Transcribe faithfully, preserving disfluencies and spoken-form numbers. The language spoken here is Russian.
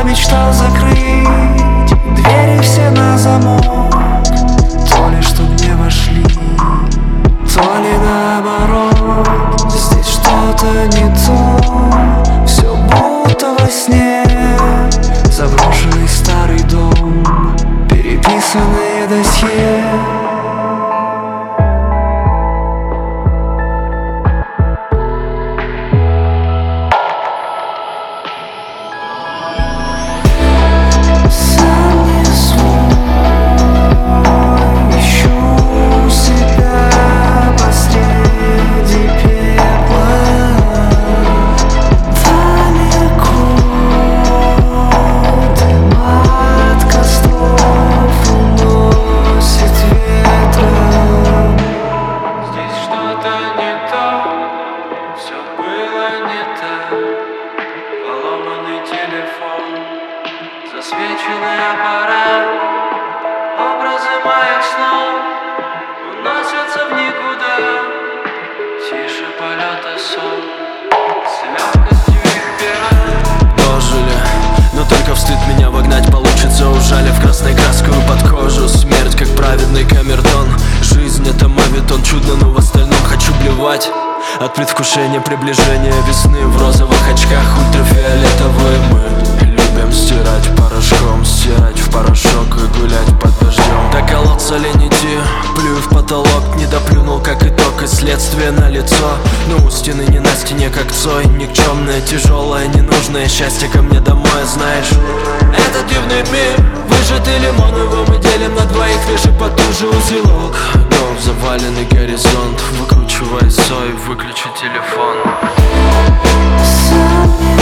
мечтал закрыть двери все на замок. То ли чтоб не вошли, то ли наоборот. Здесь что-то не то, все будто во сне. Заброшенный старый дом, переписанные досье. Засвеченный аппарат, образы моих снов уносятся в никуда. Тише полета сон, с легкостью их пера. Дожили, но только в стыд меня вогнать получится, ужалив красной краской под кожу. Смерть как праведный камертон. Жизнь это мавитон, чудно, но в остальном хочу блевать. От предвкушения приближения весны в розовых очках ультрафиолетовые мы любим стирать порошком, стирать в порошок и гулять под дождем. До колодца лень идти, плюю в потолок, не доплюнул как итог и следствие на лицо. Но у стены не на стене как Цой, никчемное, тяжелое, ненужное счастье ко мне домой, знаешь. Этот дивный мир выжатый лимон, его мы делим на двоих, вешай потуже узелок. Дом заваленный горизонт, выкручивай сой, выключи телефон.